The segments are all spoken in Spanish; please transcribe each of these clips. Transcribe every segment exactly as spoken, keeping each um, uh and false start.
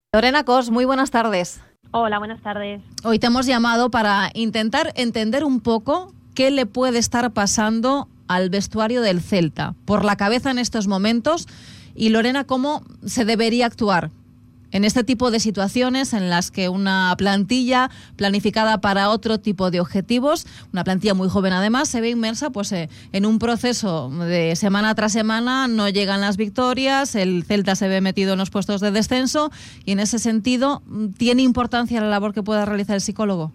Lorena Cos, muy buenas tardes. Hola, buenas tardes. Hoy te hemos llamado para intentar entender un poco qué le puede estar pasando al vestuario del Celta por la cabeza en estos momentos y, Lorena, cómo se debería actuar en este tipo de situaciones en las que una plantilla planificada para otro tipo de objetivos, una plantilla muy joven además, se ve inmersa pues eh, en un proceso de semana tras semana, no llegan las victorias, el Celta se ve metido en los puestos de descenso y en ese sentido, ¿tiene importancia la labor que pueda realizar el psicólogo?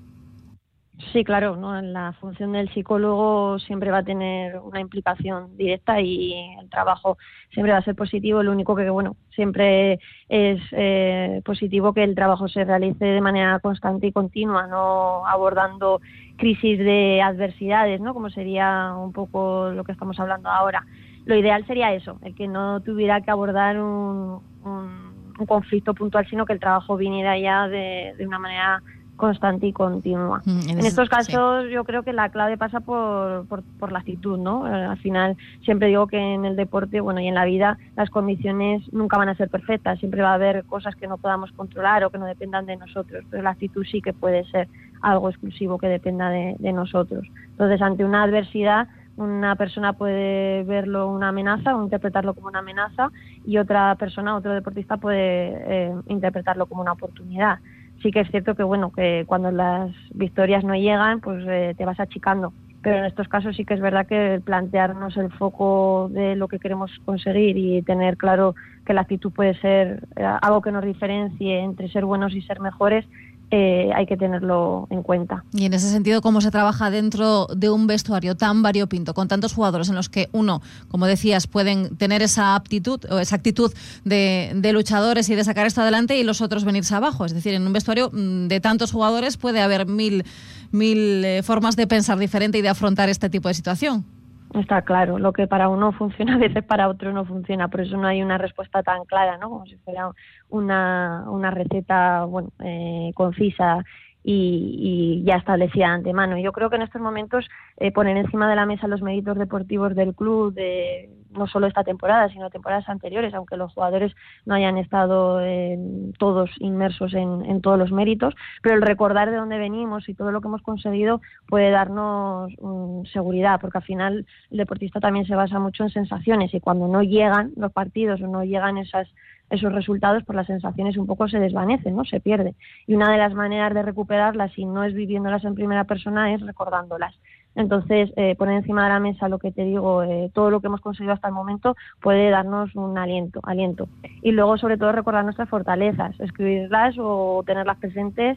Sí, claro, ¿no? La función del psicólogo siempre va a tener una implicación directa y el trabajo siempre va a ser positivo. Lo único que, bueno, siempre es eh, positivo que el trabajo se realice de manera constante y continua, no abordando crisis de adversidades, ¿no? Como sería un poco lo que estamos hablando ahora. Lo ideal sería eso, el que no tuviera que abordar un, un, un conflicto puntual, sino que el trabajo viniera ya de, de una manera constante y continua. Mm, en, en estos casos sí. Yo creo que la clave pasa por, por, por la actitud, ¿no? Eh, al final siempre digo que en el deporte, bueno, y en la vida las condiciones nunca van a ser perfectas, siempre va a haber cosas que no podamos controlar o que no dependan de nosotros, pero la actitud sí que puede ser algo exclusivo que dependa de, de nosotros. Entonces, ante una adversidad, una persona puede verlo una amenaza o interpretarlo como una amenaza y otra persona, otro deportista puede eh, interpretarlo como una oportunidad. Sí que es cierto que bueno que cuando las victorias no llegan, pues eh, te vas achicando. Pero en estos casos sí que es verdad que plantearnos el foco de lo que queremos conseguir y tener claro que la actitud puede ser eh, algo que nos diferencie entre ser buenos y ser mejores, eh, hay que tenerlo en cuenta. Y en ese sentido, ¿cómo se trabaja dentro de un vestuario tan variopinto, con tantos jugadores en los que uno, como decías, pueden tener esa aptitud o esa actitud de, de luchadores y de sacar esto adelante y los otros venirse abajo? Es decir, en un vestuario de tantos jugadores puede haber mil, mil eh, formas de pensar diferente y de afrontar este tipo de situación. Está claro, lo que para uno funciona a veces para otro no funciona, por eso no hay una respuesta tan clara, ¿no? Como si fuera una, una receta, bueno, eh, concisa y, y ya establecida de antemano. Yo creo que en estos momentos eh, poner encima de la mesa los méritos deportivos del club, de no solo esta temporada, sino temporadas anteriores, aunque los jugadores no hayan estado eh, todos inmersos en, en todos los méritos, pero el recordar de dónde venimos y todo lo que hemos conseguido puede darnos um, seguridad, porque al final el deportista también se basa mucho en sensaciones y cuando no llegan los partidos o no llegan esas esos resultados, pues las sensaciones un poco se desvanecen, ¿no? Se pierde. Y una de las maneras de recuperarlas, si no es viviéndolas en primera persona, es recordándolas. Entonces, eh, poner encima de la mesa lo que te digo, eh, todo lo que hemos conseguido hasta el momento puede darnos un aliento, aliento. Y luego, sobre todo, recordar nuestras fortalezas, escribirlas o tenerlas presentes,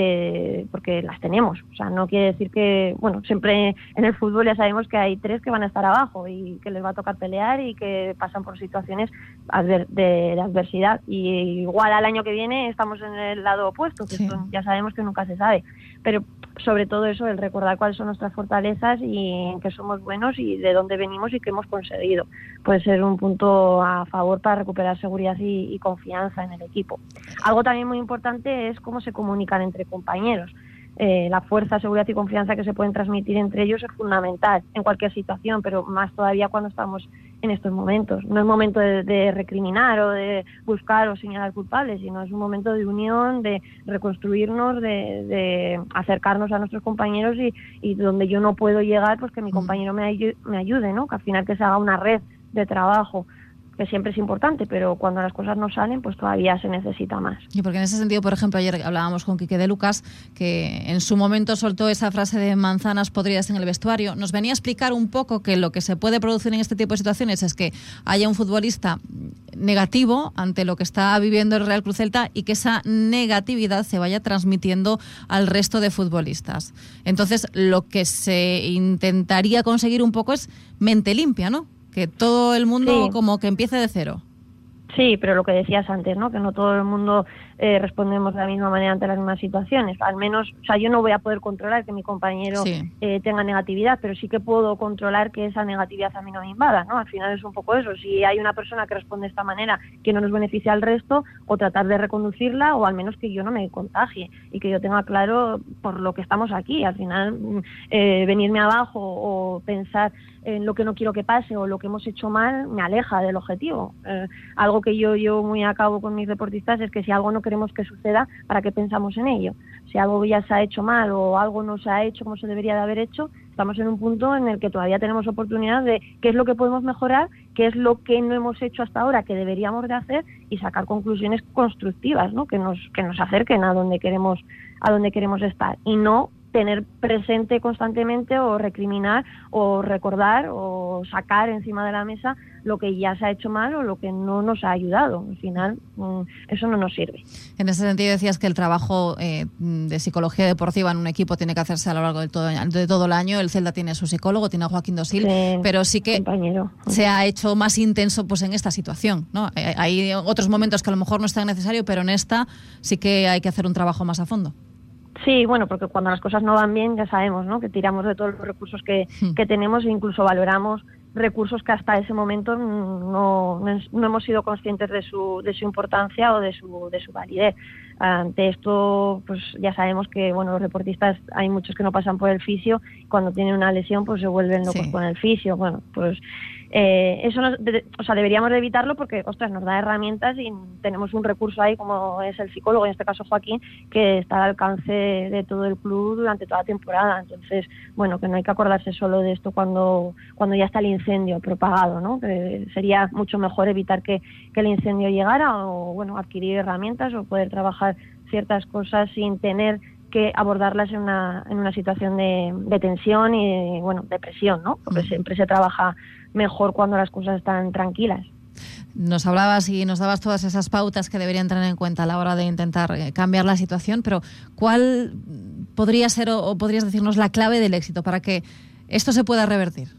eh, porque las tenemos. O sea, no quiere decir que, bueno, siempre en el fútbol ya sabemos que hay tres que van a estar abajo y que les va a tocar pelear y que pasan por situaciones adver- de, de adversidad. Y igual al año que viene estamos en el lado opuesto, que sí. Esto ya sabemos que nunca se sabe. Pero sobre todo eso, el recordar cuáles son nuestras fortalezas y en qué somos buenos y de dónde venimos y qué hemos conseguido. Puede ser un punto a favor para recuperar seguridad y, y confianza en el equipo. Algo también muy importante es cómo se comunican entre compañeros. Eh, la fuerza, seguridad y confianza que se pueden transmitir entre ellos es fundamental en cualquier situación, pero más todavía cuando estamos en estos momentos. No es momento de, de recriminar o de buscar o señalar culpables, sino es un momento de unión, de reconstruirnos, de, de acercarnos a nuestros compañeros y, y donde yo no puedo llegar, pues que mi compañero me, ayu- me ayude, ¿no? Que al final que se haga una red de trabajo, que siempre es importante, pero cuando las cosas no salen, pues todavía se necesita más. Y porque en ese sentido, por ejemplo, ayer hablábamos con Quique de Lucas, que en su momento soltó esa frase de manzanas podridas en el vestuario. Nos venía a explicar un poco que lo que se puede producir en este tipo de situaciones es que haya un futbolista negativo ante lo que está viviendo el Real Cruz Celta y que esa negatividad se vaya transmitiendo al resto de futbolistas. Entonces, lo que se intentaría conseguir un poco es mente limpia, ¿no? Que todo el mundo sí. como que empiece de cero. Sí, pero lo que decías antes, ¿no? Que no todo el mundo eh, respondemos de la misma manera ante las mismas situaciones. Al menos, o sea, yo no voy a poder controlar que mi compañero sí. eh, tenga negatividad, pero sí que puedo controlar que esa negatividad a mí no me invada, ¿no? Al final es un poco eso. Si hay una persona que responde de esta manera que no nos beneficia al resto, o tratar de reconducirla, o al menos que yo no me contagie y que yo tenga claro por lo que estamos aquí. Al final, eh, venirme abajo o pensar en lo que no quiero que pase o lo que hemos hecho mal me aleja del objetivo. Eh, algo que que yo llevo muy a cabo con mis deportistas es que si algo no queremos que suceda, ¿para qué pensamos en ello? Si algo ya se ha hecho mal o algo no se ha hecho como se debería de haber hecho, estamos en un punto en el que todavía tenemos oportunidad de qué es lo que podemos mejorar, qué es lo que no hemos hecho hasta ahora que deberíamos de hacer y sacar conclusiones constructivas, ¿no? Que nos que nos acerquen a donde queremos a donde queremos estar y no tener presente constantemente o recriminar o recordar o sacar encima de la mesa lo que ya se ha hecho mal o lo que no nos ha ayudado. Al final, eso no nos sirve. En ese sentido decías que el trabajo eh, de psicología deportiva en un equipo tiene que hacerse a lo largo de todo, de todo el año. El Celta tiene a su psicólogo, tiene a Joaquín Dosil, sí, pero sí que compañero. se ha hecho más intenso pues en esta situación, ¿no? Hay otros momentos que a lo mejor no es tan necesario, pero en esta sí que hay que hacer un trabajo más a fondo. Sí, bueno, porque cuando las cosas no van bien ya sabemos, ¿no? Que tiramos de todos los recursos que, hmm. que tenemos e incluso valoramos recursos que hasta ese momento no, no, no hemos sido conscientes de su, de su importancia o de su, de su validez. Ante esto, pues ya sabemos que, bueno, los deportistas hay muchos que no pasan por el fisio, cuando tienen una lesión pues se vuelven locos sí. con el fisio. Bueno, pues eh, eso nos, de, o sea, deberíamos de evitarlo porque, ostras, nos da herramientas y tenemos un recurso ahí como es el psicólogo, en este caso Joaquín, que está al alcance de todo el club durante toda la temporada. Entonces, bueno, que no hay que acordarse solo de esto cuando, cuando ya está el incendio propagado, ¿no? Que sería mucho mejor evitar que, que el incendio llegara o, bueno, adquirir herramientas o poder trabajar ciertas cosas sin tener que abordarlas en una, en una situación de, de tensión y de, bueno, de presión, ¿no? Porque siempre se trabaja mejor cuando las cosas están tranquilas. Nos hablabas y nos dabas todas esas pautas que deberían tener en cuenta a la hora de intentar cambiar la situación, pero ¿cuál podría ser o, o podrías decirnos la clave del éxito para que esto se pueda revertir?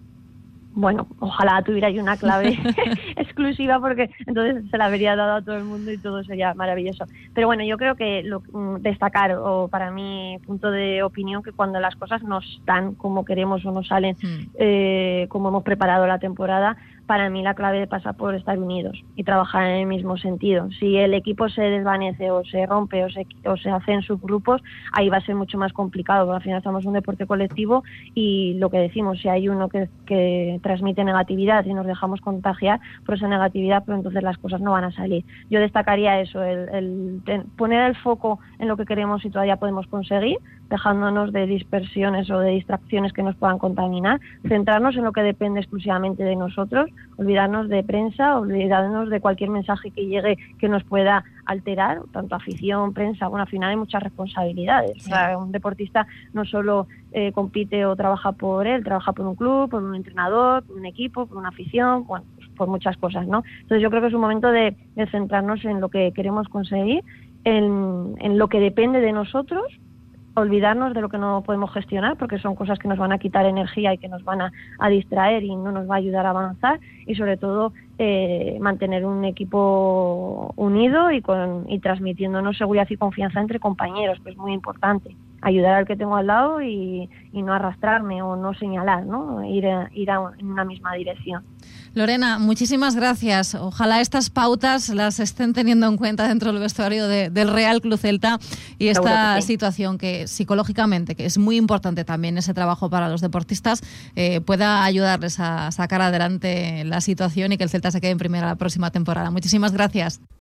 Bueno, ojalá tuviera yo una clave exclusiva porque entonces se la habría dado a todo el mundo y todo sería maravilloso. Pero bueno, yo creo que lo, destacar, o para mi punto de opinión, que cuando las cosas no están como queremos o no salen mm. eh, como hemos preparado la temporada, para mí la clave pasa por estar unidos y trabajar en el mismo sentido. Si el equipo se desvanece o se rompe o se, o se hace en subgrupos, ahí va a ser mucho más complicado, porque al final estamos en un deporte colectivo y lo que decimos, si hay uno que, que transmite negatividad y nos dejamos contagiar por esa negatividad, pues entonces las cosas no van a salir. Yo destacaría eso, el, el ten, poner el foco en lo que queremos y todavía podemos conseguir, dejándonos de dispersiones o de distracciones que nos puedan contaminar, centrarnos en lo que depende exclusivamente de nosotros, olvidarnos de prensa, olvidarnos de cualquier mensaje que llegue que nos pueda alterar, tanto afición, prensa, bueno, al final hay muchas responsabilidades. Sí. O sea, un deportista no solo eh, compite o trabaja por él, trabaja por un club, por un entrenador, por un equipo, por una afición, bueno, pues por muchas cosas, ¿no? Entonces yo creo que es un momento de, de centrarnos en lo que queremos conseguir, en, en lo que depende de nosotros, olvidarnos de lo que no podemos gestionar, porque son cosas que nos van a quitar energía y que nos van a, a distraer y no nos va a ayudar a avanzar, y sobre todo eh, mantener un equipo unido y, con, y transmitiéndonos seguridad y confianza entre compañeros, que es muy importante. Ayudar al que tengo al lado y, y no arrastrarme o no señalar, ¿no? Ir, a, ir a, en una misma dirección. Lorena, muchísimas gracias. Ojalá estas pautas las estén teniendo en cuenta dentro del vestuario de, del Real Club Celta y esta que sí. situación que psicológicamente, que es muy importante también ese trabajo para los deportistas, eh, pueda ayudarles a sacar adelante la situación y que el Celta se quede en primera la próxima temporada. Muchísimas gracias.